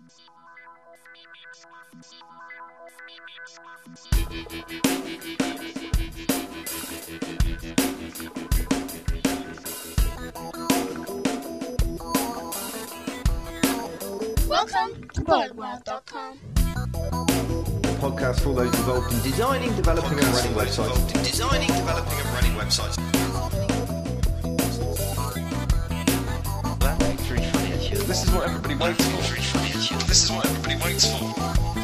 Welcome to BoyWorld.com. Podcast for all those involved in designing, developing and running websites. That's really funny, actually. This is what everybody waits for. This is what everybody waits for.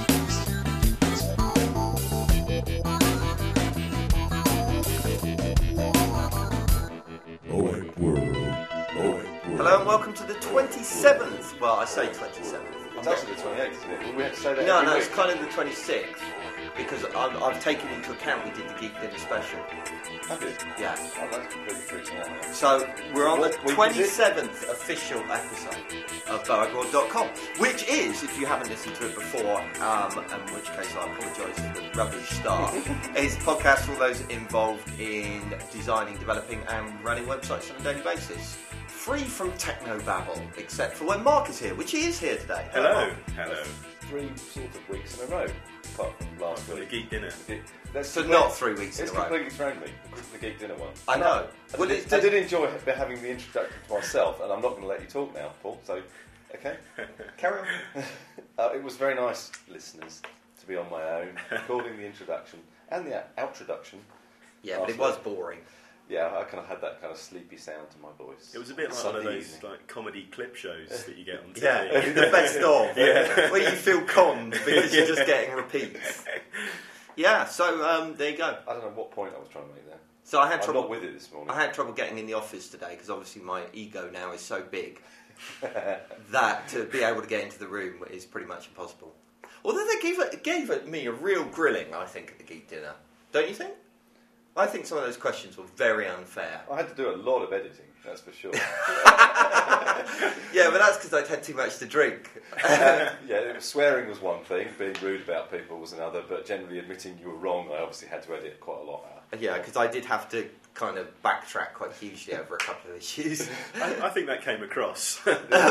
Hello and welcome to the 27th. Well, I say 27th. It's actually the 28th, isn't it? We have to say that No, every it's week. kind of the 26th because I've taken into account we did the Geek Dinner special. Have you? Yeah. Oh, that's completely freaking out now. So we're on What the week is it? 27th official episode of BoagWorld.com, which is, if you haven't listened to it before, in which case I apologise for the rubbish start, is a podcast for all those involved in designing, developing and running websites on a daily basis. Free from technobabble, except for when Mark is here, which he is here today. Hello. Mark. Hello. 3 sort of weeks in a row, apart from last For the week. Geek Dinner. So not 3 weeks in It's a row. completely thrown me, the Geek Dinner one. I know. I Well, did enjoy having the introduction to myself, and I'm not going to let you talk now, Paul, so, okay. Carry on. It was very nice, listeners, to be on my own, recording the introduction and the outroduction. Yeah, but it was boring. Yeah, I kind of had that kind of sleepy sound to my voice. It was a bit like Sunday one of those evening. like comedy clip shows that you get on TV. Yeah, the best of. Yeah. Where you feel conned because you're just getting repeats. Yeah, so there you go. I don't know what point I was trying to make there. So I had I'm trouble. not with it this morning. I had trouble getting in the office today because obviously my ego now is so big that to be able to get into the room is pretty much impossible. Although they gave me a real grilling, I think, at the Geek Dinner. Don't you think? I think some of those questions were very unfair. I had to do a lot of editing, that's for sure. Yeah, but that's because I'd had too much to drink. Swearing was one thing, being rude about people was another, but generally admitting you were wrong, I obviously had to edit quite a lot out. Yeah, because I did have to kind of backtrack quite hugely over a couple of issues. I think that came across.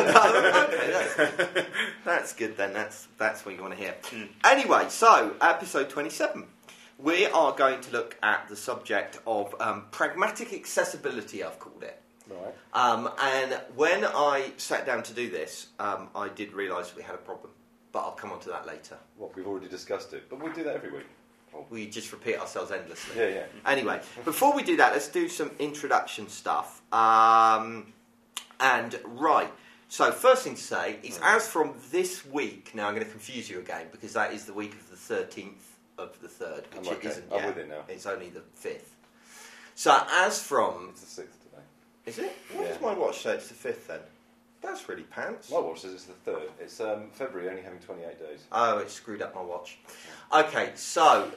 Okay, that's good then. That's what you want to hear. Anyway, so episode 27. We are going to look at the subject of pragmatic accessibility, I've called it. Right. And when I sat down to do this, I did realise we had a problem. But I'll come on to that later. Well, we've already discussed it, but we do that every week. We just repeat ourselves endlessly. Yeah. Anyway, before we do that, let's do some introduction stuff. And right, so first thing to say is as from this week, now I'm going to confuse you again because that is the week of the 13th of the 3rd, which I'm it okay. isn't I'm yet. with it now. It's only the 5th. So as from... It's the 6th today. Is it? What Yeah. does my watch say? It's the 5th then. That's really pants. My watch says it's the 3rd. It's February only having 28 days. Oh, it screwed up my watch. Okay, so,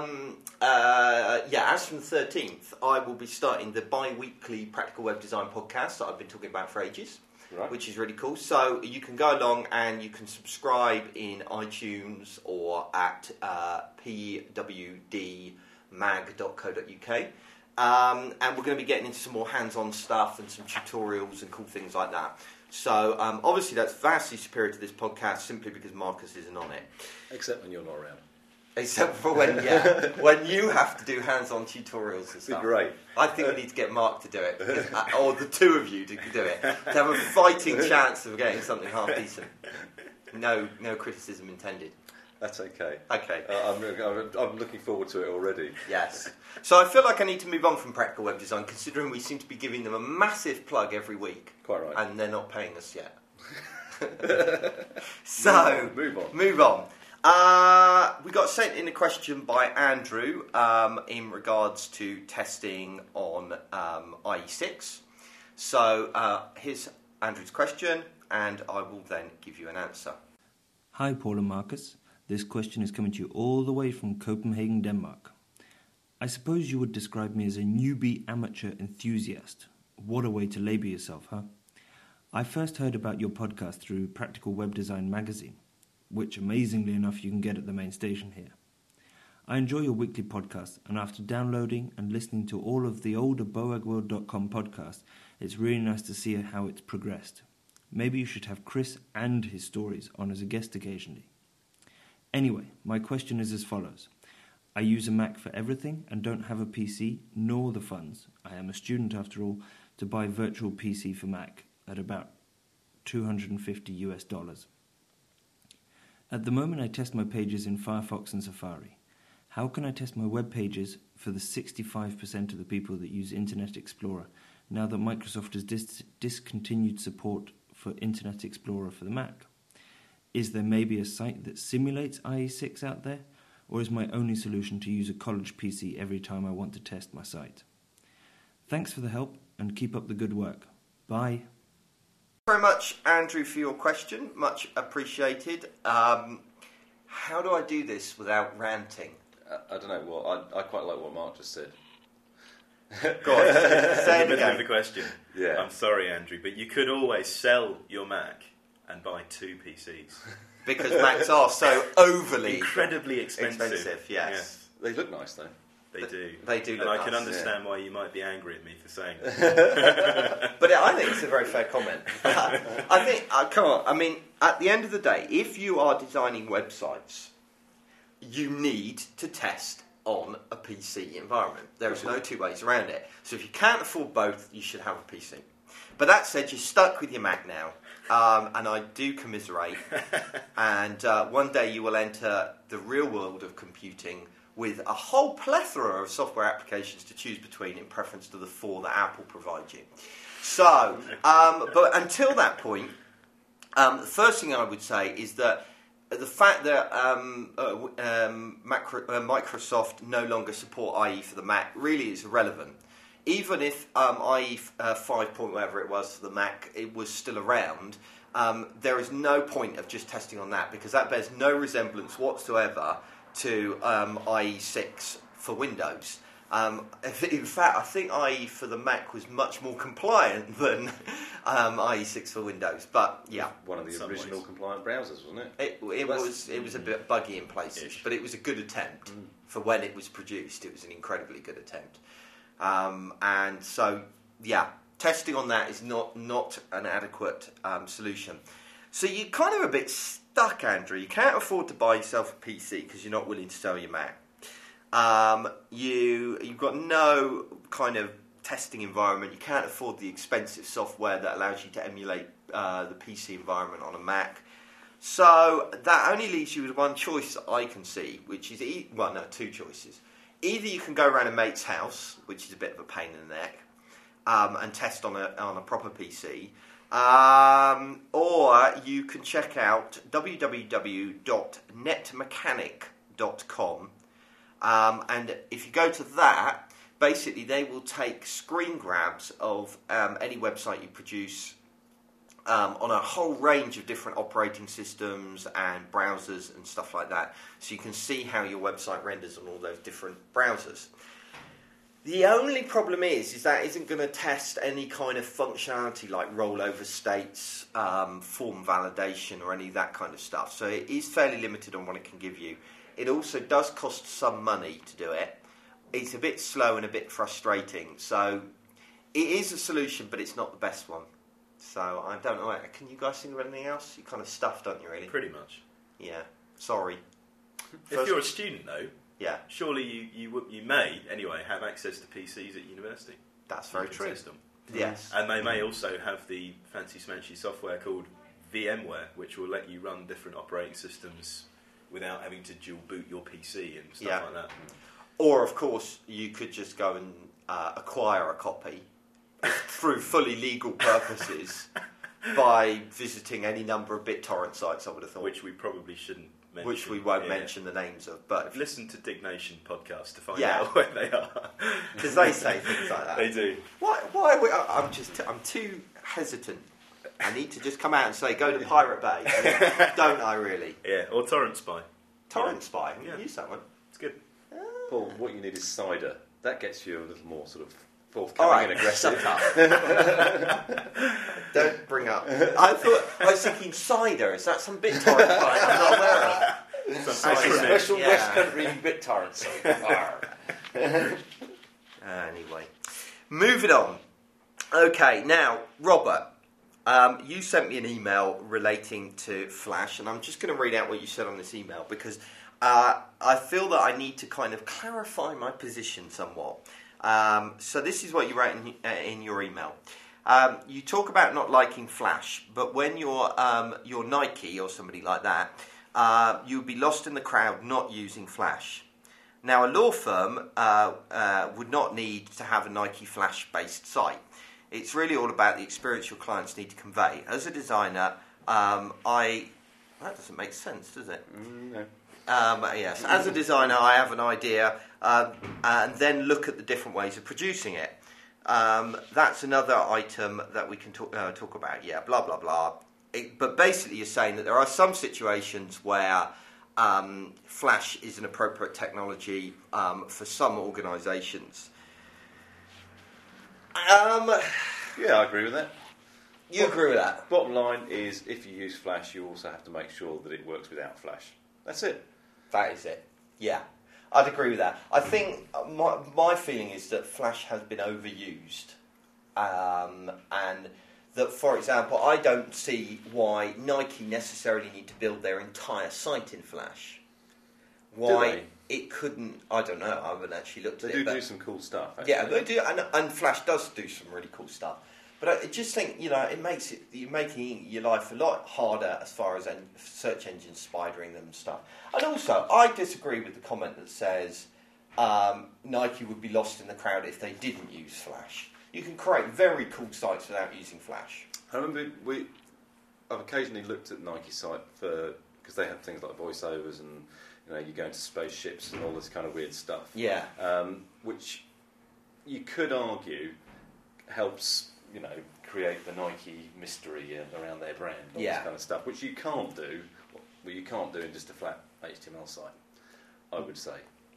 as from the 13th, I will be starting the bi-weekly Practical Web Design podcast that I've been talking about for ages, Right. which is really cool. So you can go along and you can subscribe in iTunes or at pwdmag.co.uk. And we're going to be getting into some more hands-on stuff and some tutorials and cool things like that. So obviously that's vastly superior to this podcast simply because Marcus isn't on it. Except when you're not around. Except for when you have to do hands-on tutorials and stuff. Great. I think we need to get Mark to do it, because, or the two of you to do it, to have a fighting chance of getting something half decent. No criticism intended. That's okay. Okay. I'm looking forward to it already. Yes. So I feel like I need to move on from Practical Web Design, considering we seem to be giving them a massive plug every week. Quite right. And they're not paying us yet. So, Move on. we got sent in a question by Andrew in regards to testing on IE6. So here's Andrew's question, and I will then give you an answer. Hi, Paul and Marcus. This question is coming to you all the way from Copenhagen, Denmark. I suppose you would describe me as a newbie amateur enthusiast. What a way to label yourself, huh? I first heard about your podcast through Practical Web Design magazine, which amazingly enough you can get at the main station here. I enjoy your weekly podcast, and after downloading and listening to all of the older BoagWorld.com podcasts, it's really nice to see how it's progressed. Maybe you should have Chris and his stories on as a guest occasionally. Anyway, my question is as follows. I use a Mac for everything and don't have a PC nor the funds, I am a student after all, to buy virtual PC for Mac at about $250. At the moment I test my pages in Firefox and Safari. How can I test my web pages for the 65% of the people that use Internet Explorer now that Microsoft has discontinued support for Internet Explorer for the Mac? Is there maybe a site that simulates IE6 out there? Or is my only solution to use a college PC every time I want to test my site? Thanks for the help and keep up the good work. Bye. Very much, Andrew, for your question. Much appreciated. How do I do this without ranting? I don't know. Well, I quite like what Mark just said. Go on, say it Middle of again. the question. Yeah. I'm sorry, Andrew, but you could always sell your Mac and buy 2 PCs. Because Macs are so overly Incredibly expensive. Yes. They look nice though. They do. They do And look I can nice, understand why you might be angry at me for saying that. But I think it's a very fair comment. I think, come on, I mean, at the end of the day, if you are designing websites, you need to test on a PC environment. There is no two ways around it. So if you can't afford both, you should have a PC. But that said, you're stuck with your Mac now, and I do commiserate. And one day you will enter the real world of computing with a whole plethora of software applications to choose between in preference to the 4 that Apple provides you. So, but until that point, the first thing I would say is that the fact that Microsoft no longer support IE for the Mac really is irrelevant. Even if IE 5 point whatever it was for the Mac, it was still around, there is no point of just testing on that because that bears no resemblance whatsoever to IE 6 for Windows. In fact, I think IE for the Mac was much more compliant than IE 6 for Windows. But yeah, One of the original compliant browsers, wasn't it? It was a bit buggy in places, but it was a good attempt for when it was produced. It was an incredibly good attempt. And so, yeah, testing on that is not an adequate solution. So you're kind of a bit stuck, Andrew. You can't afford to buy yourself a PC because you're not willing to sell your Mac. You've got no kind of testing environment. You can't afford the expensive software that allows you to emulate the PC environment on a Mac. So that only leaves you with one choice that I can see, which is, two choices. Either you can go around a mate's house, which is a bit of a pain in the neck, and test on a proper PC, or you can check out www.netmechanic.com, and if you go to that, basically they will take screen grabs of any website you produce on a whole range of different operating systems and browsers and stuff like that, so you can see how your website renders on all those different browsers. The only problem is that isn't going to test any kind of functionality like rollover states, form validation, or any of that kind of stuff. So it is fairly limited on what it can give you. It also does cost some money to do it. It's a bit slow and a bit frustrating. So it is a solution, but it's not the best one. So I don't know. Can you guys think of anything else? You're kind of stuffed, aren't you, really? Pretty much. Yeah. Sorry. If you're a student, though, yeah, surely you may, anyway, have access to PCs at university. That's very true. Test them. Yes. And they may also have the fancy smanchy software called VMware, which will let you run different operating systems without having to dual boot your PC and stuff like that. Or, of course, you could just go and acquire a copy through fully legal purposes by visiting any number of BitTorrent sites, I would have thought. Which we probably shouldn't mention. Which we won't mention the names of. But listen to Dignation podcast to find out where they are. Because they say things like that. They do. Why are we, I'm too hesitant. I need to just come out and say, go to Pirate Bay. Don't I, really? Yeah, or Torrent Spy. Torrent Spy? Yeah. Use that one. It's good. Paul, what you need is cider. That gets you a little more sort of forthcoming and aggressive. Shut up. Don't bring up. I was thinking cider. Is that some BitTorrent site I'm not aware of? Some Special West Country BitTorrent site. Anyway, moving on. Okay, now, Robert, You sent me an email relating to Flash, and I'm just going to read out what you said on this email because I feel that I need to kind of clarify my position somewhat. So this is what you wrote in your email. You talk about not liking Flash, but when you're Nike or somebody like that, you'd be lost in the crowd not using Flash. Now, a law firm would not need to have a Nike Flash-based site. It's really all about the experience your clients need to convey. As a designer, that doesn't make sense, does it? No. Yes, as a designer, I have an idea and then look at the different ways of producing it. That's another item that we can talk about. Yeah, blah, blah, blah. But basically, you're saying that there are some situations where Flash is an appropriate technology for some organisations. Yeah, I agree with that. You agree with that? Bottom line is, if you use Flash, you also have to make sure that it works without Flash. That's it. That is it. Yeah, I'd agree with that. I think my feeling is that Flash has been overused, and that, for example, I don't see why Nike necessarily need to build their entire site in Flash. Why it couldn't? I don't know. I haven't actually looked at it. They do some cool stuff. Actually. Yeah, they do, and Flash does do some really cool stuff. But I just think, you're making your life a lot harder as far as search engines spidering them and stuff. And also, I disagree with the comment that says Nike would be lost in the crowd if they didn't use Flash. You can create very cool sites without using Flash. I remember I've occasionally looked at Nike site because they have things like voiceovers and you go into spaceships and all this kind of weird stuff. Yeah. Which you could argue helps create the Nike mystery around their brand, all this kind of stuff, which you can't do. Well, you can't do in just a flat HTML site, I would say.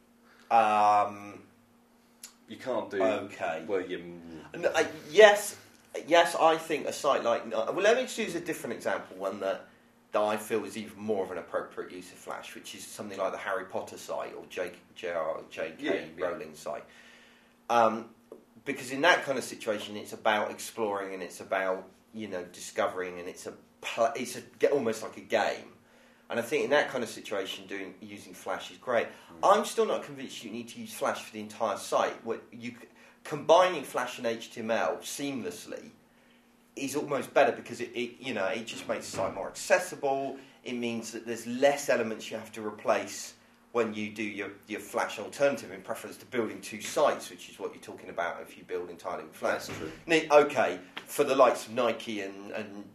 You can't do. Okay. Well, yes, I think a site like. Well, let me choose a different example, one that I feel is even more of an appropriate use of Flash, which is something like the Harry Potter site or J.K. Rowling site. Because in that kind of situation, it's about exploring and it's about discovering, and it's almost like a game. And I think in that kind of situation, using Flash is great. I'm still not convinced you need to use Flash for the entire site. Combining Flash and HTML seamlessly is almost better because it just makes the site more accessible. It means that there's less elements you have to replace when you do your Flash alternative, in preference to building two sites, which is what you're talking about if you build entirely with Flash. That's true. Okay, for the likes of Nike and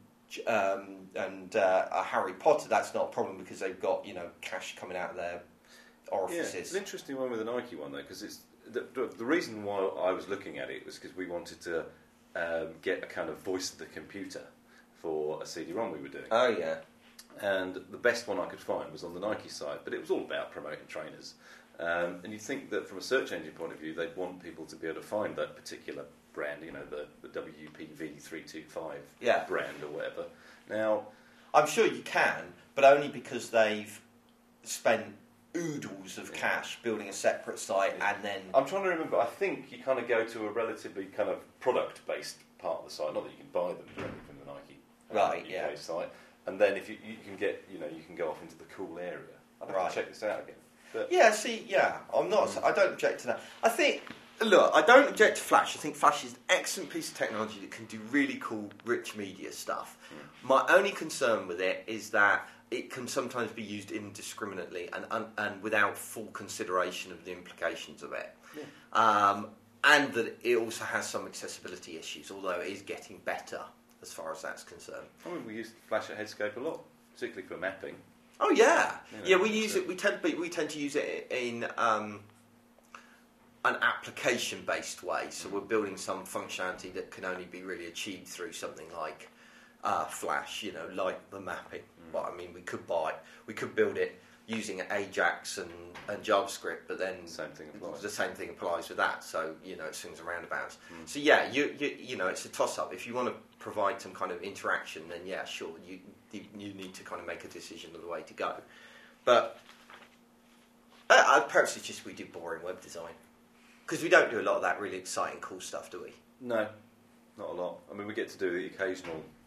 Harry Potter, that's not a problem because they've got cash coming out of their orifices. Yeah, it's an interesting one with the Nike one though, because it's the reason why I was looking at it was because we wanted to get a kind of voice of the computer for a CD-ROM we were doing. Oh yeah. And the best one I could find was on the Nike site, but it was all about promoting trainers. And you'd think that from a search engine point of view, they'd want people to be able to find that particular brand, the WPV325 brand or whatever. Now, I'm sure you can, but only because they've spent oodles of cash building a separate site and then... I'm trying to remember, I think you kind of go to a relatively kind of product-based part of the site, not that you can buy them directly from the Nike UK site. And then if you can get, you can go off into the cool area. I'd have to check this out again. But I don't object to that. I don't object to Flash. I think Flash is an excellent piece of technology that can do really cool, rich media stuff. My only concern with it is that it can sometimes be used indiscriminately and without full consideration of the implications of it. Yeah. And that it also has some accessibility issues, although it is getting better as far as that's concerned. We use Flash at Headscape a lot, particularly for mapping. Oh yeah, we use it. We tend to use it in an application-based way. So we're building some functionality that can only be really achieved through something like Flash. Like the mapping. But I mean, we could build it using Ajax and JavaScript, but then the same thing applies with that. So it swings and roundabouts. So yeah, it's a toss-up. If you want to provide some kind of interaction, then yeah, sure, you need to kind of make a decision of the way to go. But perhaps it's just we do boring web design because we don't do a lot of that really exciting, cool stuff, do we? No, not a lot. I mean, we get to do the occasional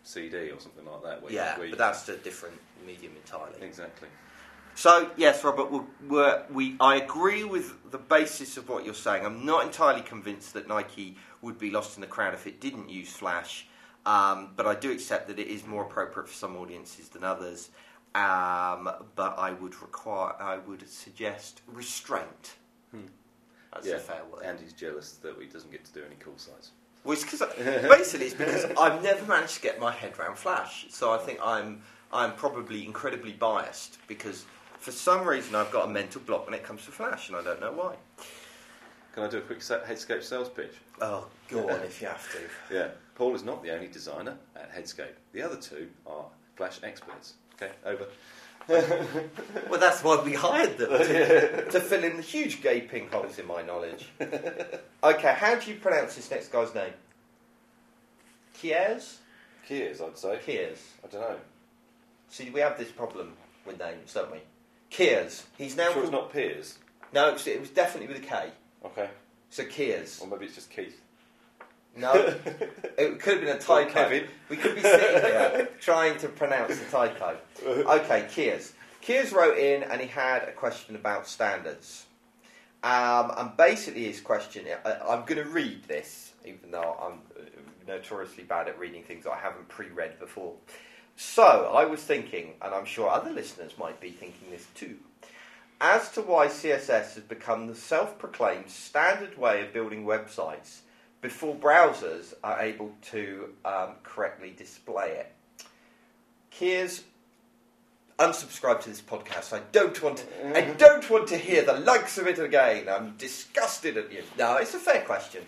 CD or something like that. But that's a different medium entirely. Exactly. So, yes, Robert, I agree with the basis of what you're saying. I'm not entirely convinced that Nike would be lost in the crowd if it didn't use Flash, but I do accept that it is more appropriate for some audiences than others. But I would suggest restraint. That's a fair word. And he's jealous that he doesn't get to do any cool sites. Well, it's because I've never managed to get my head around Flash, so I think I'm probably incredibly biased because for some reason I've got a mental block when it comes to Flash, and I don't know why. Can I do a quick Headscape sales pitch? Oh, go on if you have to. Yeah, Paul is not the only designer at Headscape. The other two are Flash experts. Okay, over. Well, that's why we hired them, to fill in the huge gaping holes in my knowledge. Okay, how do you pronounce this next guy's name? Kiers, I'd say. Kiers. I don't know. See, we have this problem with names, don't we? Kiers. He's now Sure it's not Piers? No, it was definitely with a K. Okay. So Kiers. Or maybe it's just Keith. No, it could have been a typo. Kevin. We could be sitting here trying to pronounce the typo. Okay, Kiers. Kiers wrote in and he had a question about standards. And basically his question, I'm going to read this, even though I'm notoriously bad at reading things I haven't pre-read before. So, I was thinking, and I'm sure other listeners might be thinking this too, as to why CSS has become the self-proclaimed standard way of building websites before browsers are able to correctly display it. Kiers, unsubscribe to this podcast. I don't want to hear the likes of it again. I'm disgusted at you. No, it's a fair question,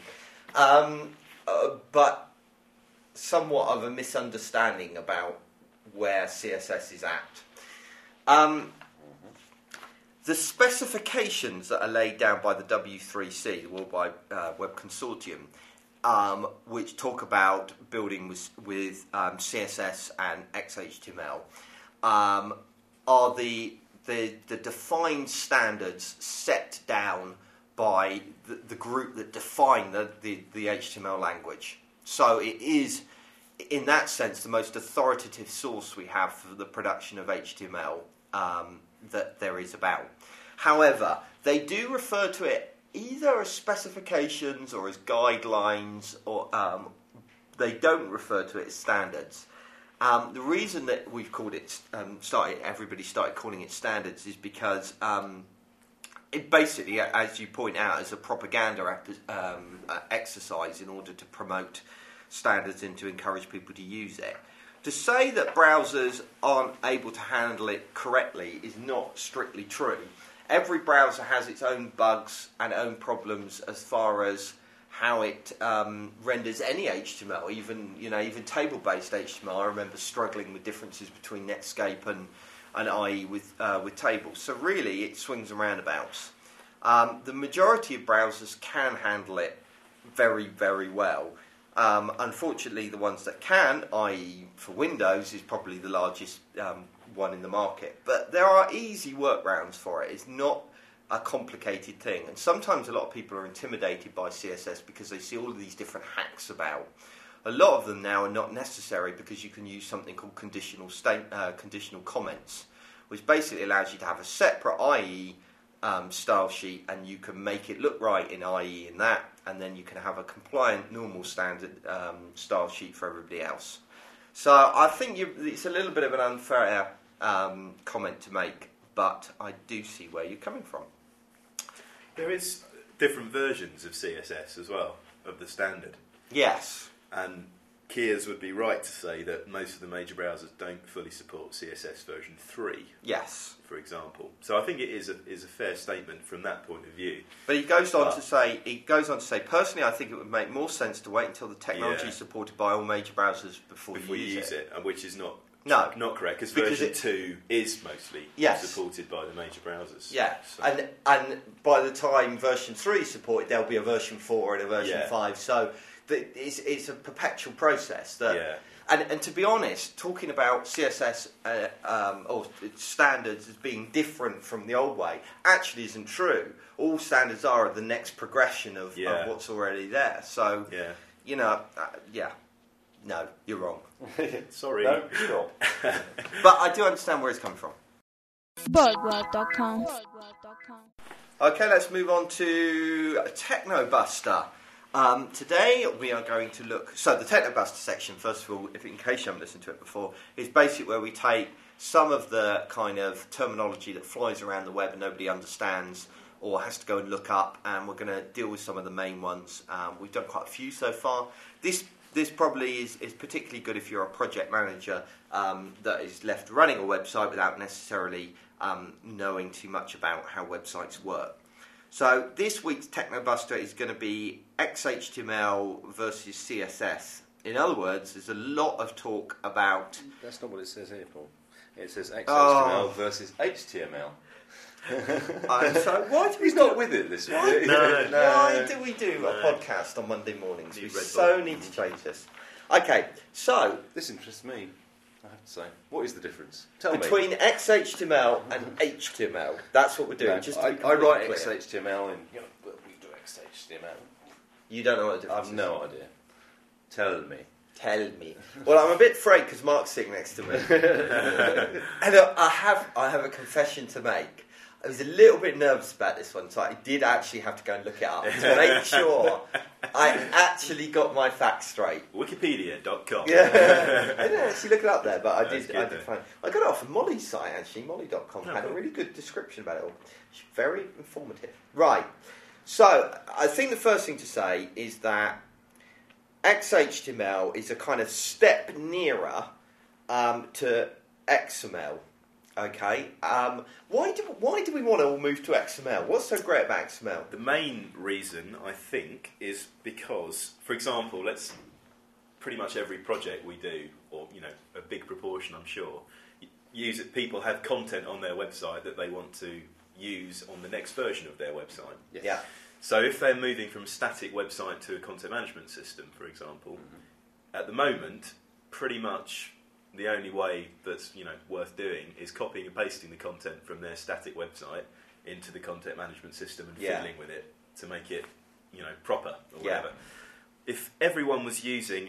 but somewhat of a misunderstanding about where CSS is at. The specifications that are laid down by the W3C, the Worldwide Web Consortium, which talk about building with CSS and XHTML, are the defined standards set down by the group that define the HTML language. So it is, in that sense, the most authoritative source we have for the production of HTML that there is about. However, they do refer to it either as specifications or as guidelines, or they don't refer to it as standards. The reason that we've called it, everybody started calling it standards, is because it basically, as you point out, is a propaganda exercise in order to promote standards and to encourage people to use it. To say that browsers aren't able to handle it correctly is not strictly true. Every browser has its own bugs and own problems as far as how it renders any HTML, even table-based HTML. I remember struggling with differences between Netscape and IE with tables. So really, it swings and roundabouts. The majority of browsers can handle it very, very well. Unfortunately, the ones that can, i.e. for Windows, is probably the largest one in the market. But there are easy workarounds for it. It's not a complicated thing. And sometimes a lot of people are intimidated by CSS because they see all of these different hacks about. A lot of them now are not necessary because you can use something called conditional comments, which basically allows you to have a separate IE style sheet, and you can make it look right in IE in that, and then you can have a compliant, normal, standard style sheet for everybody else. So I think it's a little bit of an unfair comment to make, but I do see where you're coming from. There is different versions of CSS as well, of the standard. Yes. And Kiers would be right to say that most of the major browsers don't fully support CSS version 3. Yes. For example. So I think it is a fair statement from that point of view. But he goes on to say, personally, I think it would make more sense to wait until the technology is supported by all major browsers before you use it. And which is not correct, because version 2 is mostly supported by the major browsers. Yeah, so. And by the time version 3 is supported, there'll be a version 4 and a version 5. So it's a perpetual process. And to be honest, talking about CSS or standards as being different from the old way actually isn't true. All standards are the next progression of what's already there. So, No, you're wrong. Sorry. No, stop. But I do understand where it's coming from. Birdworld.com. Okay, let's move on to Technobuster. Today we are going to look... So the Technobuster section, first of all, in case you haven't listened to it before, is basically where we take some of the kind of terminology that flies around the web and nobody understands or has to go and look up, and we're going to deal with some of the main ones. We've done quite a few so far. This probably is particularly good if you're a project manager that is left running a website without necessarily knowing too much about how websites work. So this week's Technobuster is going to be XHTML versus CSS. In other words, there's a lot of talk about... That's not what it says here, Paul. It says XHTML versus HTML. So why do we He's not with it this week. Why do we do a podcast on Monday mornings? We so need to change this. Okay, so... This interests me, I have to say. What is the difference? Tell me. Between XHTML and HTML. That's what we're doing. No, just I write XHTML and we do XHTML. You don't know what the I difference have no idea. Tell me. Tell me. Well, I'm a bit afraid because Mark's sitting next to me. And I have a confession to make. I was a little bit nervous about this one, so I did actually have to go and look it up to make sure I actually got my facts straight. Wikipedia.com. Yeah, I didn't actually look it up there, but I did Good, find. I got it off of Molly's site actually. Molly.com had a really good description about it all. It's very informative. Right. So I think the first thing to say is that XHTML is a kind of step nearer to XML. Okay. Why do we want to all move to XML? What's so great about XML? The main reason, I think, is because, for example, pretty much every project we do, or a big proportion, I'm sure, people have content on their website that they want to use on the next version of their website. Yes. Yeah. So if they're moving from a static website to a content management system, for example, at the moment, pretty much the only way that's worth doing is copying and pasting the content from their static website into the content management system and fiddling with it to make it proper or whatever. If everyone was using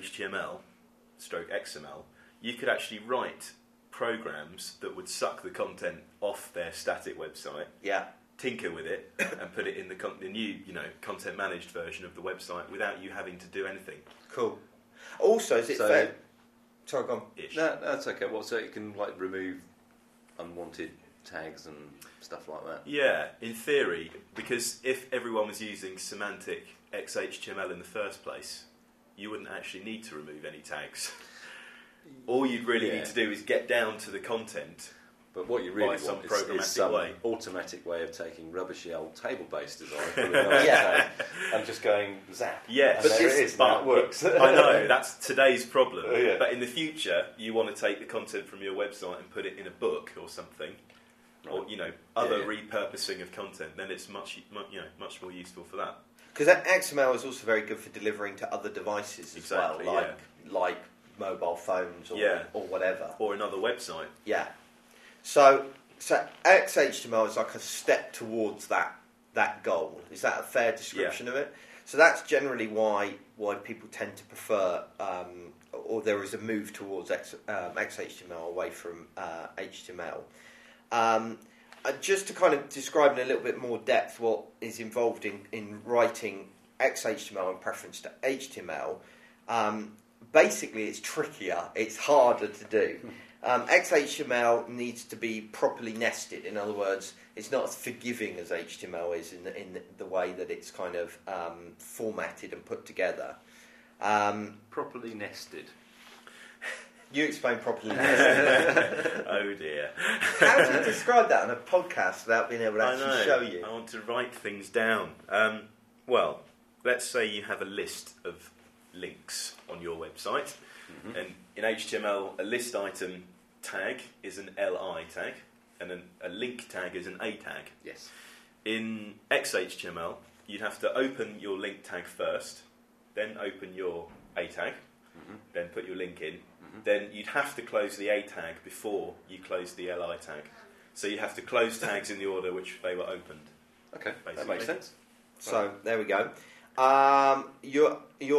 XHTML/XML, you could actually write programs that would suck the content off their static website, tinker with it, and put it in the new content managed version of the website without you having to do anything. Cool. Also, is it fair? Sorry, go on. No, that's okay. Well, so it can remove unwanted tags and stuff like that. Yeah, in theory, because if everyone was using semantic XHTML in the first place, you wouldn't actually need to remove any tags. All you'd really need to do is get down to the content. But what you really want is some automatic way of taking rubbishy old table-based design and just going zap. Yes, but there it is. That works. I know, that's today's problem. Yeah. But in the future, you want to take the content from your website and put it in a book or something, or other repurposing of content. Then it's much more useful for that. Because XML is also very good for delivering to other devices as well, like mobile phones or whatever, or another website. Yeah. So XHTML is like a step towards that goal. Is that a fair description of it? So that's generally why people tend to prefer, or there is a move towards XHTML away from HTML. Just to kind of describe in a little bit more depth what is involved in writing XHTML in preference to HTML, basically it's trickier, it's harder to do. XHTML needs to be properly nested. In other words, it's not as forgiving as HTML is in the way that it's kind of formatted and put together. Properly nested. You explain properly nested. Oh dear. How do you describe that on a podcast without being able to actually show you? I want to write things down. Well, let's say you have a list of links on your website. And in HTML, a list item tag is an LI tag, and a link tag is an A tag. Yes. In XHTML, you'd have to open your link tag first, then open your A tag, then put your link in. Then you'd have to close the A tag before you close the LI tag. So you have to close tags in the order which they were opened. Okay, basically. That makes sense. So there we go. Your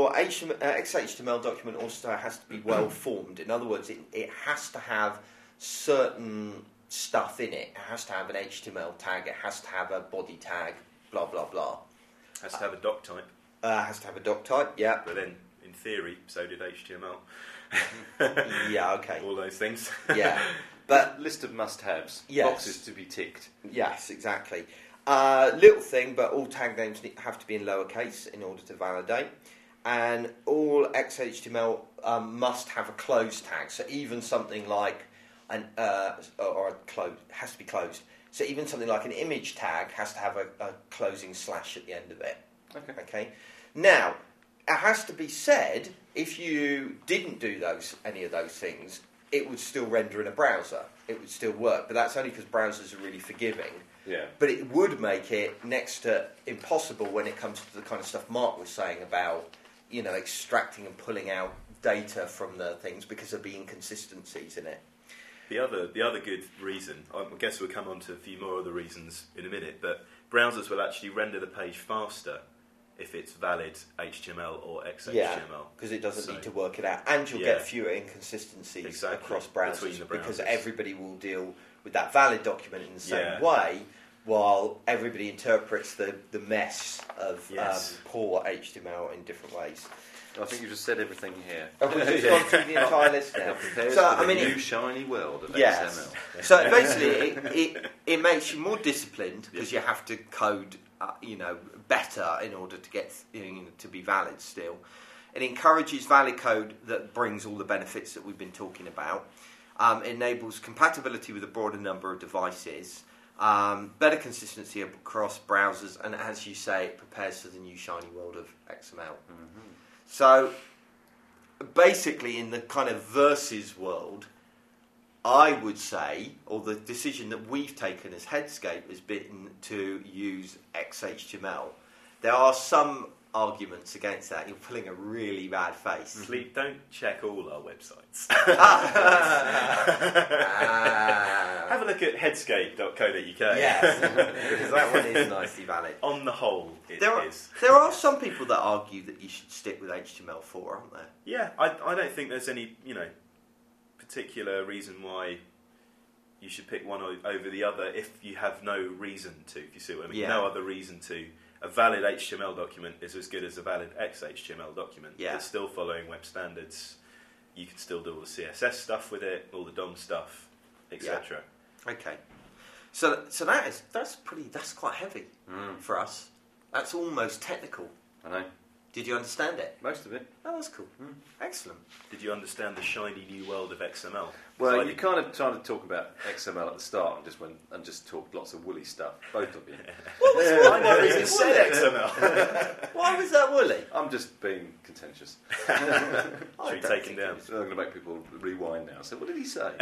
XHTML document also has to be well formed. In other words, it has to have certain stuff in it. It has to have an HTML tag. It has to have a body tag. Blah blah blah. Has to have a doc type. Has to have a doc type. Yeah. But then, in theory, so did HTML. Yeah. Okay. All those things. Yeah. But list of must-haves. Yes. Boxes to be ticked. Yes, exactly. Little thing, but all tag names have to be in lowercase in order to validate. And all XHTML must have a close tag. So even something like has to be closed. So even something like an image tag has to have a closing slash at the end of it. Okay. Now, it has to be said, if you didn't do any of those things, it would still render in a browser. It would still work, but that's only because browsers are really forgiving. Yeah. But it would make it next to impossible when it comes to the kind of stuff Mark was saying about, extracting and pulling out data from the things because there'd be inconsistencies in it. The other good reason, I guess we'll come on to a few more other reasons in a minute, but browsers will actually render the page faster if it's valid HTML or XHTML. Yeah, because it doesn't need to work it out. And you'll get fewer inconsistencies across browsers because everybody will deal with that valid document in the same way, while everybody interprets the mess of poor HTML in different ways. I think you just said everything here. We've just gone through the entire list now. So, new shiny world of XML. So basically, it makes you more disciplined because you have to code, better in order to get to be valid still. It encourages valid code that brings all the benefits that we've been talking about. It enables compatibility with a broader number of devices. Better consistency across browsers, and as you say, it prepares for the new shiny world of XML. Mm-hmm. So, basically, in the kind of versus world, I would say, or the decision that we've taken as Headscape has been to use XHTML. There are some arguments against that. You're pulling a really bad face. Please don't check all our websites. Have a look at headscape.co.uk. Yes, because that one is nicely valid. On the whole, it is. There are some people that argue that you should stick with HTML4, aren't there? Yeah, I don't think there's any, particular reason why you should pick one over the other if you have no reason to, if you see what I mean. Yeah. No other reason to. A valid HTML document is as good as a valid XHTML document. Yeah. It's still following web standards. You can still do all the CSS stuff with it, all the DOM stuff, etc. Yeah. Okay. So that's quite heavy for us. That's almost technical. I know. Did you understand it? Most of it. Oh, that's cool. Excellent. Did you understand the shiny new world of XML? Well, you kind of tried to talk about XML at the start and just talked lots of woolly stuff, both of you. I never even said XML. Why was that woolly? I'm just being contentious. Should we take him down? I'm going to make people rewind now. So what did he say?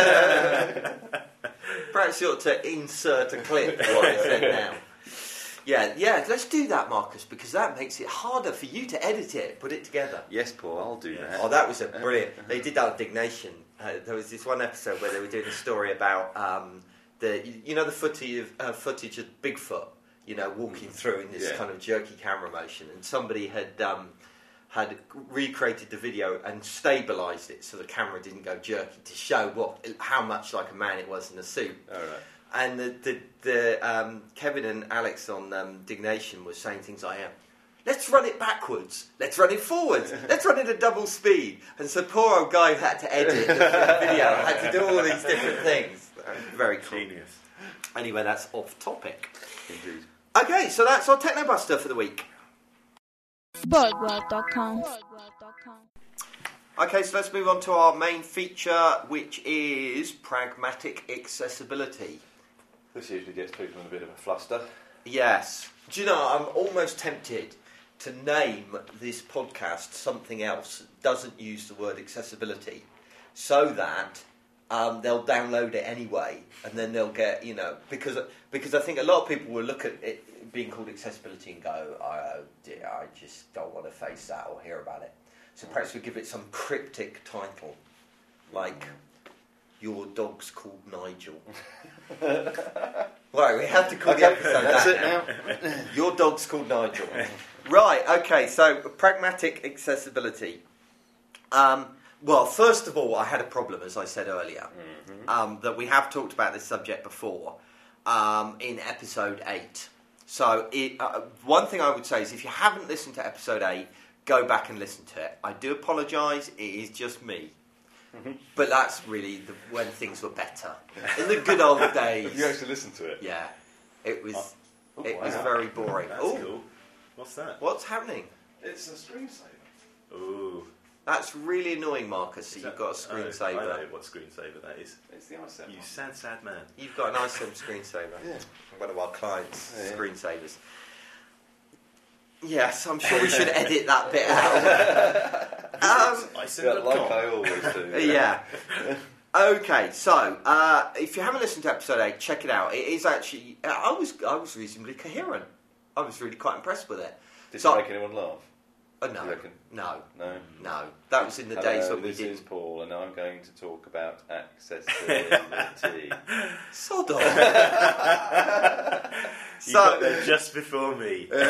Perhaps you ought to insert a clip of what he said now. Yeah, let's do that, Marcus, because that makes it harder for you to edit it, put it together. Yes, Paul, I'll do that. Oh, that was a brilliant. They did that on Dignation. There was this one episode where they were doing a story about the footage of Bigfoot, walking through in this kind of jerky camera motion, and somebody had recreated the video and stabilised it so the camera didn't go jerky to show how much like a man it was in a suit. All right. And the Kevin and Alex on Dignation were saying things like, let's run it backwards, let's run it forwards, let's run it at double speed. And so poor old guy who had to edit the video, had to do all these different things. Very cool. Genius. Anyway, that's off topic. Indeed. Okay, so that's our Technobuster for the week. Birdworld.com. Okay, so let's move on to our main feature, which is pragmatic accessibility. This usually gets people in a bit of a fluster. Yes. Do you know, I'm almost tempted to name this podcast something else that doesn't use the word accessibility, so that they'll download it anyway, and then they'll get, because I think a lot of people will look at it being called accessibility and go, oh dear, I just don't want to face that or hear about it. So perhaps we give it some cryptic title, like Your dog's called Nigel. Right, we have to call the episode That's that it now. Your dog's called Nigel. Right, okay, so pragmatic accessibility. Well, first of all, I had a problem, as I said earlier, that we have talked about this subject before in episode 8. So one thing I would say is if you haven't listened to episode 8, go back and listen to it. I do apologise, it is just me. But that's really when things were better. In the good old days. You actually listened to it? Yeah. It was wow. very boring. That's cool. What's that? What's happening? It's a screensaver. Ooh. That's really annoying, Marcus. So you've got a I screensaver. know what screensaver that is. It's the iSet. You sad man. You've got an iSim screensaver. Yeah. One of our clients' Yeah. screensavers. Yes, I'm sure we should edit that bit out. Like I always do. Yeah. Okay, so if you haven't listened to episode 8, check it out. It is actually I was reasonably coherent. I was really quite impressed with it. Did So- you make anyone laugh? No, You reckon? no. No. That was in the days when we this did. is Paul, and I'm going to talk about accessibility. Sod off. You got there just before me. So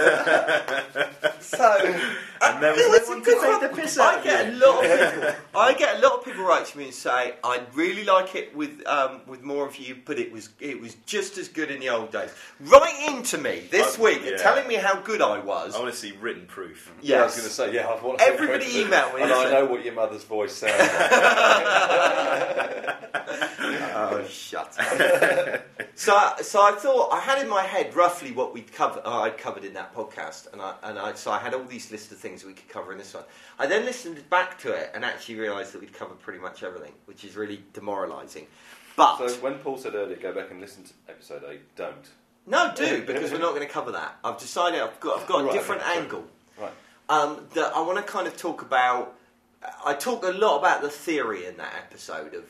And there was no one to take the piss out of you. I get a lot of people write to me and say I'd really like it with more of you, but it was just as good in the old days. Write into me this week and telling me how good I was. I want to see written proof. Yeah, I was going to say, I want to Everybody email me and I know what your mother's voice sounds like. Oh, shut up. So I thought I had in my head roughly what I'd covered in that podcast, so I had all these lists of things that we could cover in this one. I then listened back to it and actually realised that we'd covered pretty much everything, which is really demoralising. But So when Paul said earlier, go back and listen to episode 8, don't. no, do because we're not going to cover that. I've decided I've got a Right, different okay, angle. Right. That I want to kind of talk about. I talked a lot about the theory in that episode of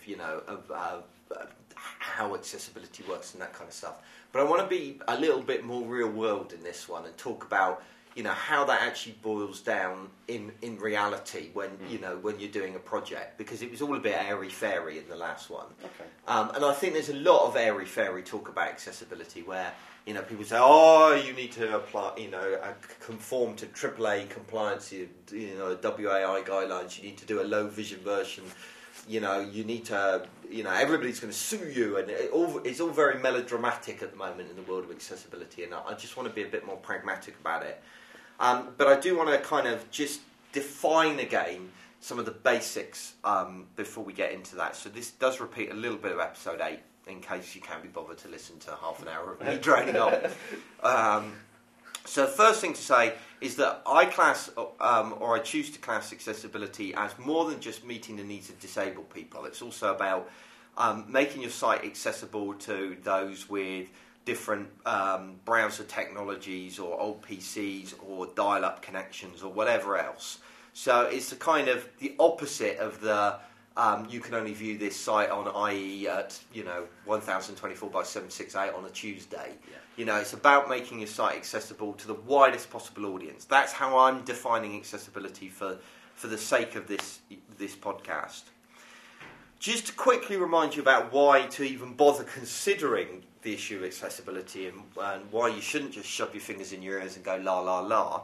how accessibility works and that kind of stuff. But I want to be a little bit more real world in this one and talk about how that actually boils down in reality when when you're doing a project, because it was all a bit airy fairy in the last one. Okay. And I think there's a lot of airy fairy talk about accessibility where people say, oh, you need to apply, conform to AAA compliance, WAI guidelines. You need to do a low vision version. You need to, everybody's going to sue you, and it's all very melodramatic at the moment in the world of accessibility. And I just want to be a bit more pragmatic about it. But I do want to kind of just define again some of the basics before we get into that. So this does repeat a little bit of episode 8. In case you can't be bothered to listen to half an hour of me droning on. So the first thing to say is that I class, or I choose to class accessibility as more than just meeting the needs of disabled people. It's also about making your site accessible to those with different browser technologies or old PCs or dial-up connections or whatever else. So it's the kind of the opposite of the you can only view this site on IE at 1024 by 768 on a Tuesday. Yeah. It's about making your site accessible to the widest possible audience. That's how I'm defining accessibility for the sake of this podcast. Just to quickly remind you about why to even bother considering the issue of accessibility and why you shouldn't just shove your fingers in your ears and go la la la.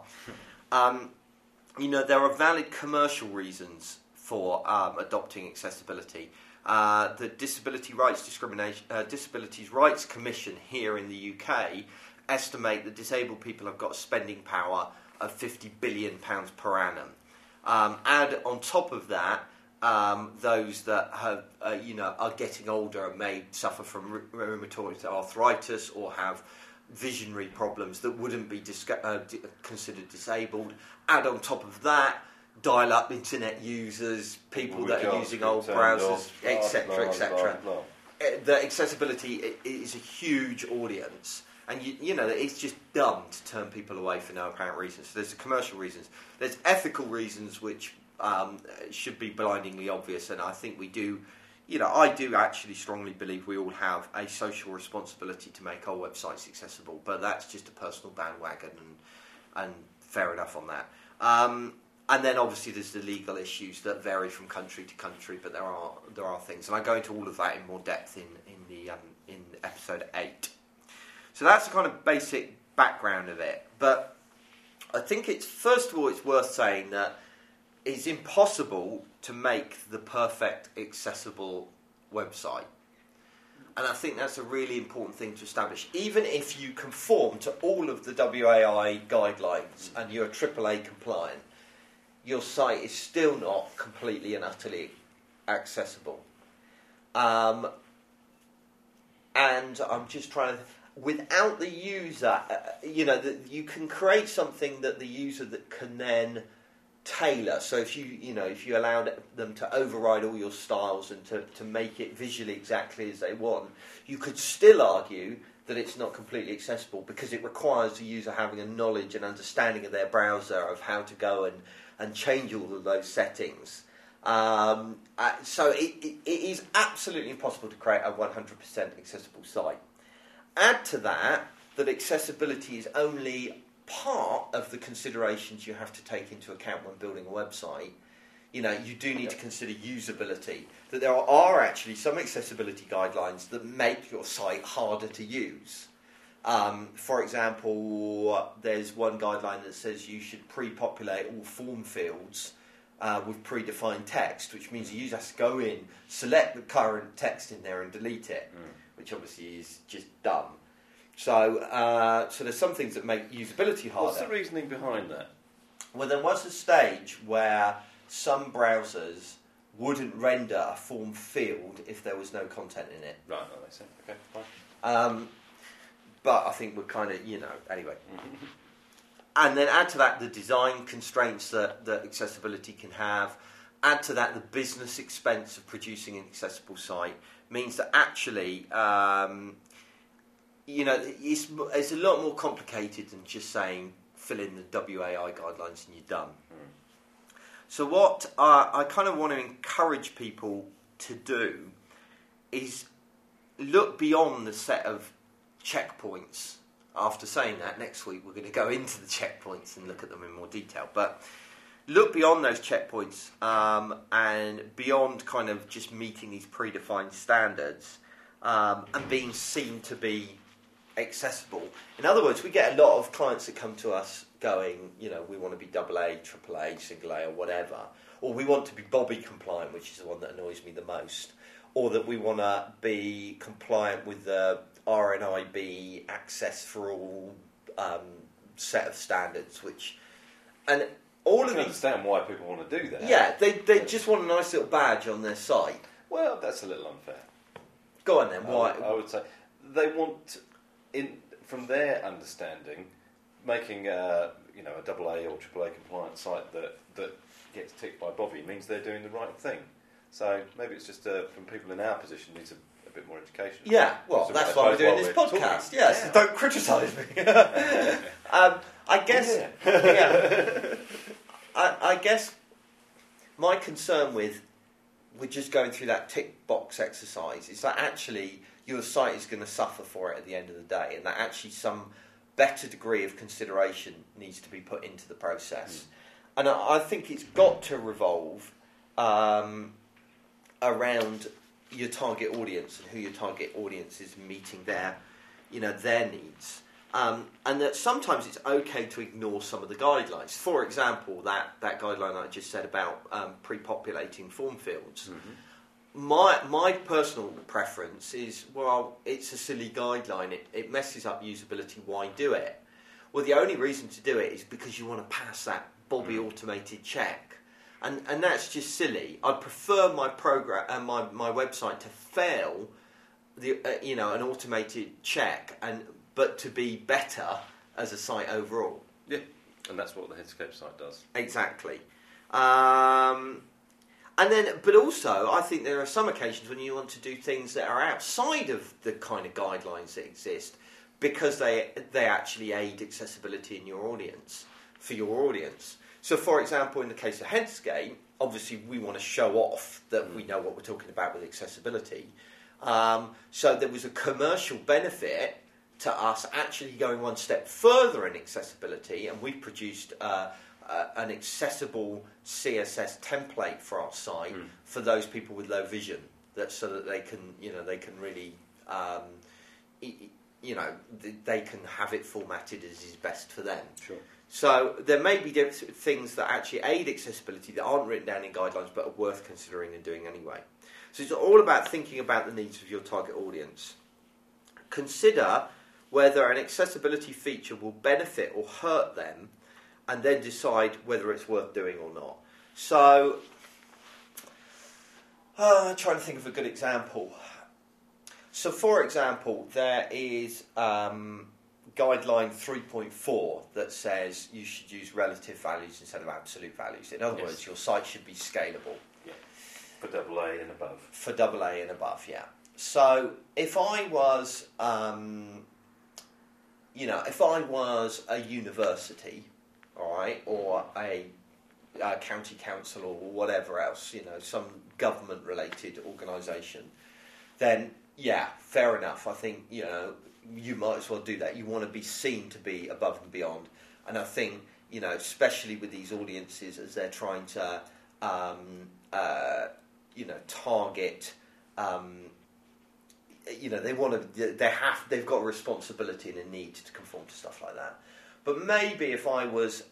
There are valid commercial reasons for adopting accessibility. The Disabilities Rights Commission here in the UK estimate that disabled people have got spending power of £50 billion per annum. Add on top of that those that have, are getting older and may suffer from rheumatoid arthritis or have visionary problems that wouldn't be considered disabled. Add on top of that dial-up internet users, people that are using old browsers, etc., etc. The accessibility is a huge audience, and it's just dumb to turn people away for no apparent reason. So there's the commercial reasons, there's ethical reasons which should be blindingly obvious, and I think we do. I do actually strongly believe we all have a social responsibility to make our websites accessible, but that's just a personal bandwagon, and fair enough on that. And then obviously there's the legal issues that vary from country to country, but there are things, and I go into all of that in more depth in episode 8. So that's the kind of basic background of it. But I think first of all it's worth saying that it's impossible to make the perfect accessible website. And I think that's a really important thing to establish. Even if you conform to all of the WAI guidelines and you're AAA compliant, your site is still not completely and utterly accessible. And I'm just trying to... Without the user, you can create something that the user that can then tailor. So if you allow them to override all your styles and to make it visually exactly as they want, you could still argue that it's not completely accessible because it requires the user having a knowledge and understanding of their browser of how to go and change all of those settings. So it is absolutely impossible to create a 100% accessible site. Add to that accessibility is only part of the considerations you have to take into account when building a website. You do need to consider usability. That there are actually some accessibility guidelines that make your site harder to use. For example, there's one guideline that says you should pre-populate all form fields with predefined text, which means the user has to go in, select the current text in there and delete it, which obviously is just dumb. So there's some things that make usability harder. What's the reasoning behind that? Well, there was a stage where some browsers wouldn't render a form field if there was no content in it. Right, that makes sense. Okay, fine. But I think we're kind of, anyway. And then add to that the design constraints that accessibility can have. Add to that the business expense of producing an accessible site means that actually, it's a lot more complicated than just saying fill in the WAI guidelines and you're done. So what I kind of want to encourage people to do is look beyond the set of checkpoints. After saying that, next week we're going to go into the checkpoints and look at them in more detail. But look beyond those checkpoints and beyond kind of just meeting these predefined standards and being seen to be accessible. In other words, we get a lot of clients that come to us going, we want to be AA, AAA, single A or whatever, or we want to be Bobby compliant, which is the one that annoys me the most, or that we want to be compliant with the RNIB access for all set of standards, and all of these... understand why people want to do that. Yeah, they just want a nice little badge on their site. Well, that's a little unfair. Go on then. Why? I would say they want, from their understanding, making a AA or AAA compliant site that gets ticked by Bobby means they're doing the right thing. So maybe it's just from people in our position needs a bit more education. Yeah, well, that's why we're doing this podcast. Yes, so don't criticise me. I guess. Yeah. I guess my concern with just going through that tick box exercise is that actually your site is going to suffer for it at the end of the day, and that actually some better degree of consideration needs to be put into the process. And I think it's got to revolve around your target audience and who your target audience is meeting their needs. And that sometimes it's okay to ignore some of the guidelines. For example, that guideline I just said about pre-populating form fields. My personal preference is, well, it's a silly guideline. It messes up usability. Why do it? Well, the only reason to do it is because you want to pass that Bobby automated check. And that's just silly. I prefer my program and my website to fail an automated check but to be better as a site overall. Yeah, and that's what the Headscape site does. Exactly. But also, I think there are some occasions when you want to do things that are outside of the kind of guidelines that exist because they actually aid accessibility in your audience, for your audience. So, for example, in the case of Headscape, obviously we want to show off that we know what we're talking about with accessibility. So there was a commercial benefit to us actually going one step further in accessibility, and we produced an accessible CSS template for our site for those people with low vision, so that they can really they can have it formatted as is best for them. Sure. So there may be things that actually aid accessibility that aren't written down in guidelines but are worth considering and doing anyway. So it's all about thinking about the needs of your target audience. Consider whether an accessibility feature will benefit or hurt them, and then decide whether it's worth doing or not. So, I'm trying to think of a good example. So, for example, there is guideline 3.4 that says you should use relative values instead of absolute values. In other words, your site should be scalable. Yeah. For AA and above. For AA and above, yeah. So, if I was, if I was a university, all right, or a county council or whatever else, some government-related organisation, then, yeah, fair enough. I think, you might as well do that. You want to be seen to be above and beyond. And I think, especially with these audiences as they're trying to, target... they've got a responsibility and a need to conform to stuff like that. But maybe if I was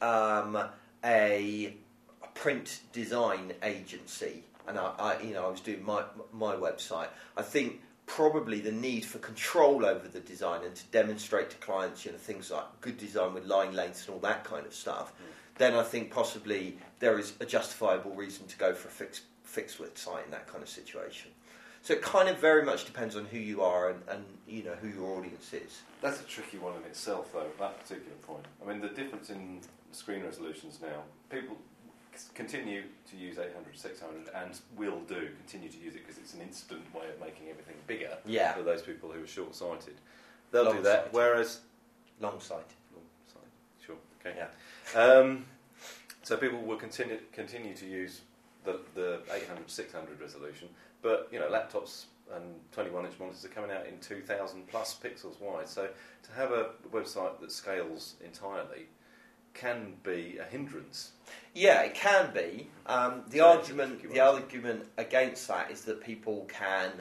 a print design agency and I was doing my website, I think probably the need for control over the design and to demonstrate to clients, things like good design with line lengths and all that kind of stuff, then I think possibly there is a justifiable reason to go for a fixed width site in that kind of situation. So it kind of very much depends on who you are and who your audience is. That's a tricky one in itself, though, that particular point. I mean, the difference in screen resolutions now, people continue to use 800, 600 and will continue to use it because it's an instant way of making everything bigger for those people who are short-sighted. They'll do that, whereas... Long-sighted. Long-sighted, sure, okay. Yeah. So people will continue to use the 800, 600 resolution, but laptops and 21-inch monitors are coming out in 2,000 plus pixels wide. So to have a website that scales entirely can be a hindrance. Yeah, it can be. The argument against that is that people can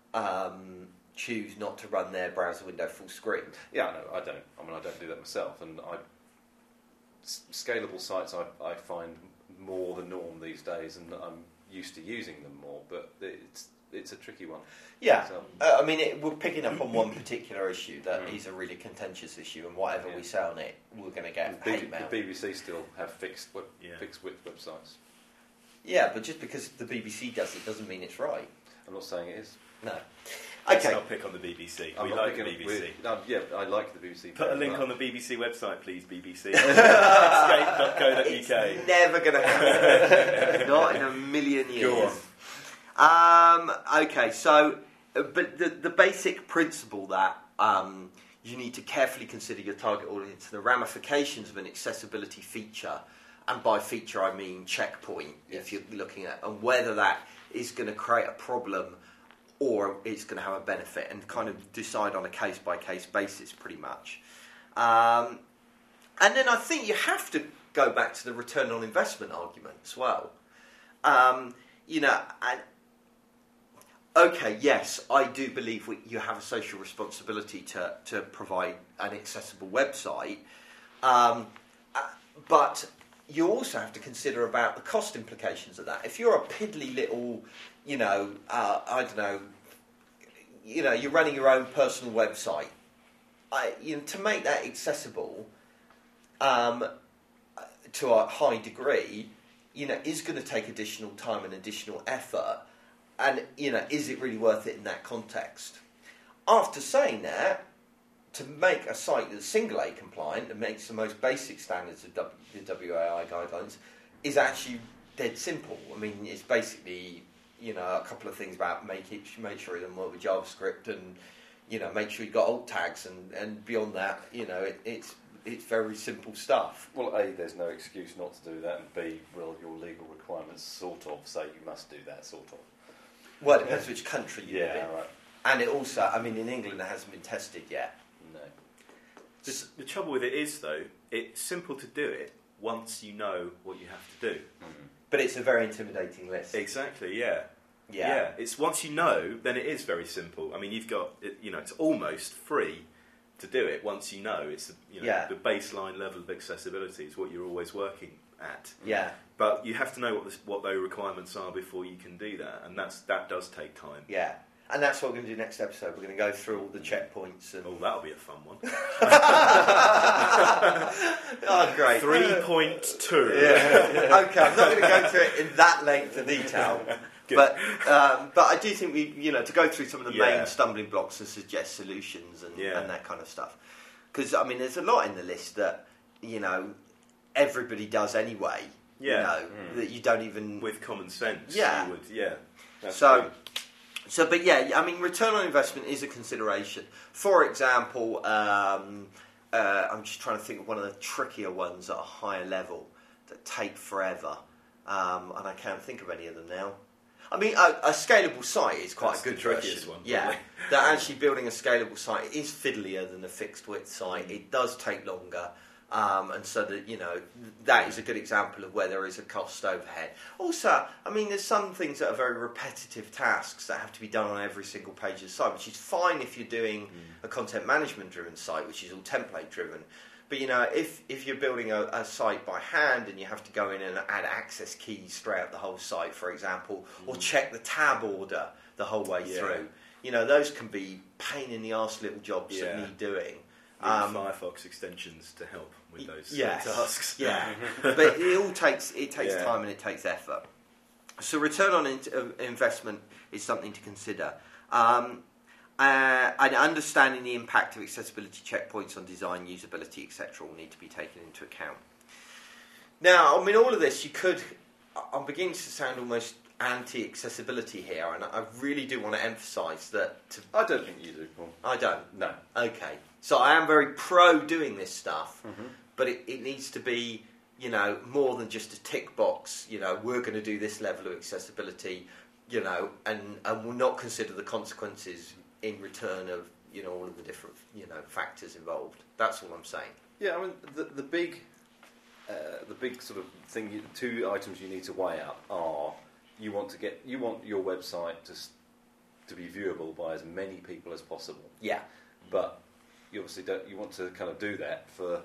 choose not to run their browser window full screen. Yeah, no, I don't. I don't do that myself, and scalable sites I find more the norm these days, and I'm used to using them more, but it's a tricky one. Yeah, we're picking up on one particular issue that is a really contentious issue, and whatever we say on it, we're going to get hate mail. The BBC still have fixed width websites. Yeah, but just because the BBC does it doesn't mean it's right. I'm not saying it is. No. Let's not pick on the BBC. We like the BBC. I like the BBC. Put a link on the BBC website, please, BBC. Escape.co.uk. It's never going to happen. Not in a million years. Go on. Okay, so, but the basic principle that you need to carefully consider your target audience and the ramifications of an accessibility feature, and by feature I mean checkpoint, if you're looking at, and whether that is going to create a problem or it's going to have a benefit, and kind of decide on a case-by-case basis, pretty much. And then I think you have to go back to the return on investment argument as well. Okay, yes, I do believe you have a social responsibility to provide an accessible website, but you also have to consider about the cost implications of that. If you're a piddly little, you're running your own personal website, to make that accessible to a high degree, is going to take additional time and additional effort. And, is it really worth it in that context? After saying that, to make a site that's single A compliant, that makes the most basic standards of the WAI guidelines, is actually dead simple. I mean, it's basically, a couple of things about make sure them work with JavaScript and, make sure you've got alt tags and beyond that, it's very simple stuff. Well, A, there's no excuse not to do that, and B, well, your legal requirements sort of say you must do that, sort of. Well, it depends which country you live in. Right. And it also, in England it hasn't been tested yet. No. The trouble with it is, though, it's simple to do it, once you know what you have to do. But it's a very intimidating list. Exactly, yeah. It's once you know, then it is very simple. I mean, you've got, it's almost free to do it once you know. It's the baseline level of accessibility is what you're always working at. Yeah. But you have to know what those requirements are before you can do that, and that does take time. Yeah. And that's what we're going to do next episode. We're going to go through all the checkpoints. And... Oh, that'll be a fun one. Oh, great. 3.2. Yeah. Okay, I'm not going to go through it in that length of detail. But I do think we, to go through some of the main stumbling blocks and suggest solutions and that kind of stuff. Because, I mean, there's a lot in the list that, everybody does anyway. Yeah. That you don't even... With common sense. Yeah. You would, yeah. That's true. But yeah, I mean, return on investment is a consideration. For example, I'm just trying to think of one of the trickier ones at a higher level that take forever, and I can't think of any of them now. I mean, a scalable site is quite a good version. One, yeah, that actually building a scalable site is fiddlier than a fixed width site. It does take longer. And so that that is a good example of where there is a cost overhead. Also, I mean, there's some things that are very repetitive tasks that have to be done on every single page of the site, which is fine if you're doing a content management driven site, which is all template driven. But if you're building a site by hand and you have to go in and add access keys throughout the whole site, for example, or check the tab order the whole way through, those can be pain in the arse little jobs that need doing. Firefox extensions to help with those tasks. Yeah, but it takes time and it takes effort. So return on investment is something to consider. And understanding the impact of accessibility checkpoints on design, usability, etc. will need to be taken into account. Now, I mean, all of this, I'm beginning to sound almost anti-accessibility here, and I really do want to emphasise that... I don't think you do, Paul. I don't? No. Okay. So I am very pro doing this stuff, but it needs to be, more than just a tick box, we're going to do this level of accessibility, and we'll not consider the consequences in return of, all of the different, factors involved. That's all I'm saying. Yeah, I mean, the big sort of thing, two items you need to weigh up are... You want your website to be viewable by as many people as possible. Yeah, but you obviously don't. You want to kind of do that for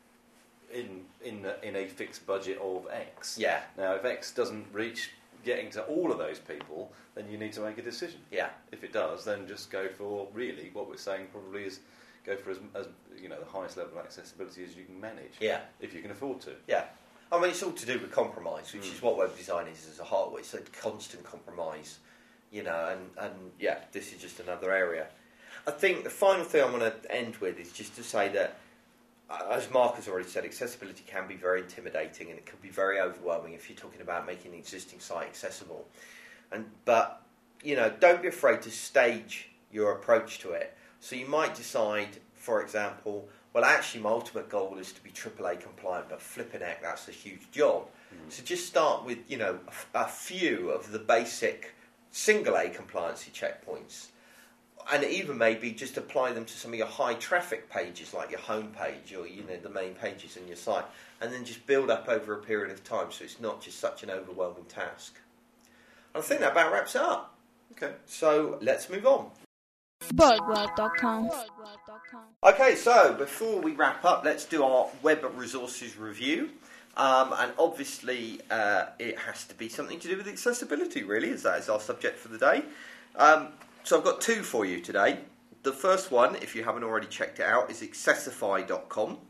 in a fixed budget of X. Yeah. Now, if X doesn't reach getting to all of those people, then you need to make a decision. Yeah. If it does, then just go for really what we're saying probably is go for as the highest level of accessibility as you can manage. Yeah. If you can afford to. Yeah. I mean, it's all to do with compromise, which is what web design is as a whole. It's a constant compromise, and this is just another area. I think the final thing I want to end with is just to say that, as Mark has already said, accessibility can be very intimidating and it can be very overwhelming if you're talking about making an existing site accessible. But don't be afraid to stage your approach to it. So you might decide, for example, well, actually, my ultimate goal is to be AAA compliant, but flipping heck, that's a huge job. So just start with, a few of the basic single A compliancy checkpoints, and even maybe just apply them to some of your high traffic pages, like your home page or the main pages in your site, and then just build up over a period of time, so it's not just such an overwhelming task. And I think that about wraps it up. Okay, so let's move on. Blogworld.com. Okay, so before we wrap up, let's do our web resources review. And obviously, it has to be something to do with accessibility, really, as that is our subject for the day. So I've got two for you today. The first one, if you haven't already checked it out, is Accessify.com.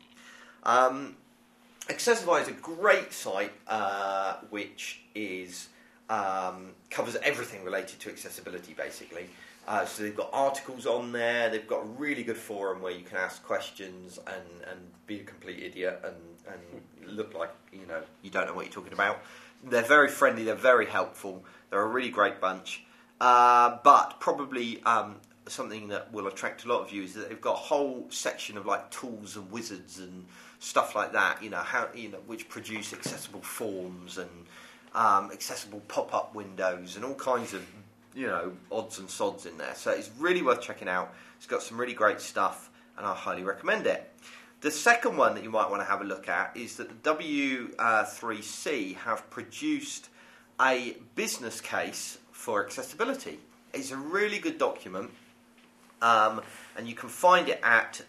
Accessify is a great site which is covers everything related to accessibility, basically. So they've got articles on there, they've got a really good forum where you can ask questions and be a complete idiot and look like, you don't know what you're talking about. They're very friendly, they're very helpful, they're a really great bunch. But probably something that will attract a lot of you is that they've got a whole section of like tools and wizards and stuff like that, which produce accessible forms and accessible pop-up windows and all kinds of odds and sods in there. So it's really worth checking out. It's got some really great stuff, and I highly recommend it. The second one that you might want to have a look at is that the W3C have produced a business case for accessibility. It's a really good document, and you can find it at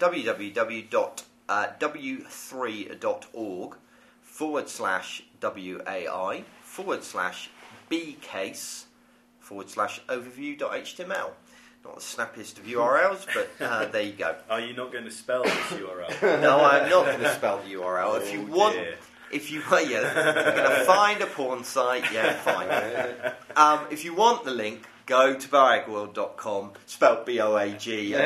www.w3.org/BCase/overview.html. Not the snappiest of URLs, but there you go. Are you not going to spell this URL? No, I'm not going to spell the URL. If you want, if you you're going to find a porn site, fine. If you want the link, go to boagworld.com, spelled BOAGWOILD,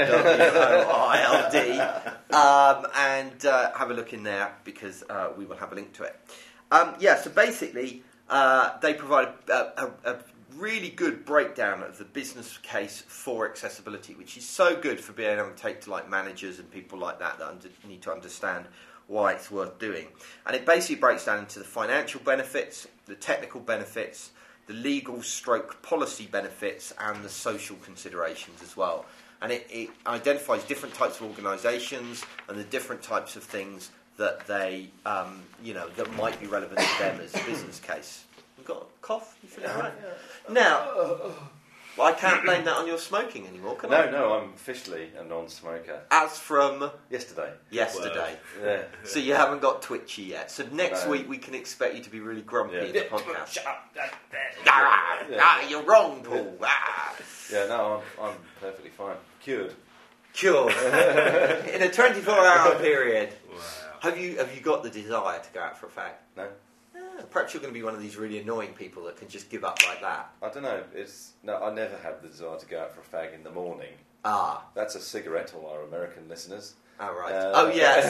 and have a look in there because we will have a link to it. So basically, they provide a really good breakdown of the business case for accessibility, which is so good for being able to take to like managers and people like that need to understand why it's worth doing. And it basically breaks down into the financial benefits, the technical benefits, the legal stroke policy benefits, and the social considerations as well. And it identifies different types of organisations and the different types of things that they, that might be relevant to them as a business case. You've got a cough? You feeling all right? Now, I can't blame that on your smoking anymore, can I? No, I'm officially a non-smoker. As from? Yesterday. Yeah. So you haven't got twitchy yet. So next week we can expect you to be really grumpy in the podcast. Shut up. You're wrong, Paul. I'm perfectly fine. Cured. In a 24-hour period. Wow. Have you got the desire to go out for a fag? No. Perhaps you're going to be one of these really annoying people that can just give up like that. I don't know. I never had the desire to go out for a fag in the morning. That's a cigarette, all our American listeners. Oh, right. Yes.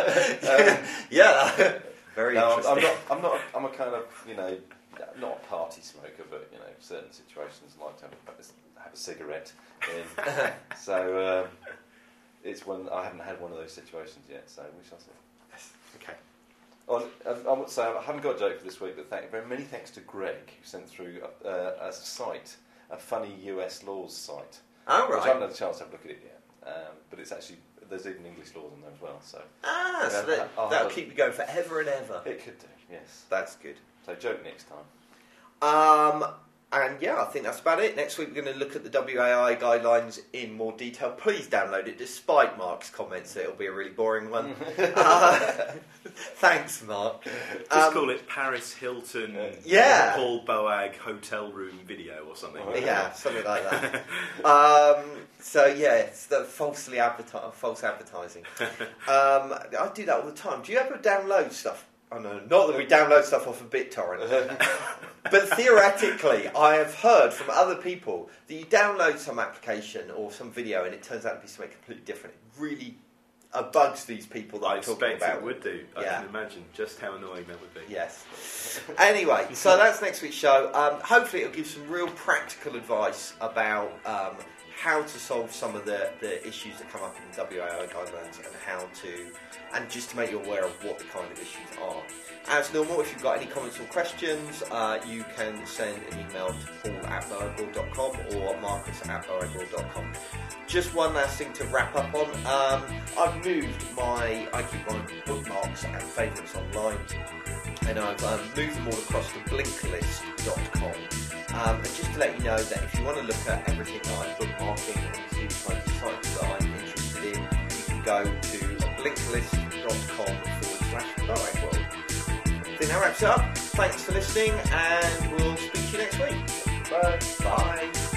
Very interesting. I'm a kind of, not a party smoker, but, certain situations I like to have a cigarette in. So, it's when I haven't had one of those situations yet, so we shall see. Yes. Okay. I haven't got a joke for this week, but many thanks to Greg, who sent through a site, a funny US laws site. Oh, right. Which I haven't had a chance to have a look at it yet. But it's actually, there's even English laws in there as well. So that'll keep you going forever and ever. It could do, yes. That's good. So joke next time. And I think that's about it. Next week we're going to look at the WAI guidelines in more detail. Please download it, despite Mark's comments that it'll be a really boring one. Thanks, Mark. Just call it Paris Hilton Paul Boag hotel room video or something. Yeah, something like that. It's the false advertising. I do that all the time. Do you ever download stuff? Oh no, not that we download stuff off of BitTorrent. But theoretically, I have heard from other people that you download some application or some video and it turns out to be something completely different. It really bugs these people that I'm talking about. It would do. I can imagine just how annoying that would be. Yes. Anyway, so that's next week's show. Hopefully it'll give some real practical advice about how to solve some of the issues that come up in the WAI guidelines and just to make you aware of what the kind of issues are. As normal, if you've got any comments or questions, you can send an email to paul@boagworld.com or marcus@boagworld.com. Just one last thing to wrap up on. I keep my bookmarks and favourites online, and I've moved them all across to blinklist.com. And just to let you know that if you want to look at everything that I'm bookmarking and see the kinds of sites that I'm interested in, you can go to blinklist.com/boagworld. I think that wraps it up. Thanks for listening, and we'll speak to you next week. Bye. Bye.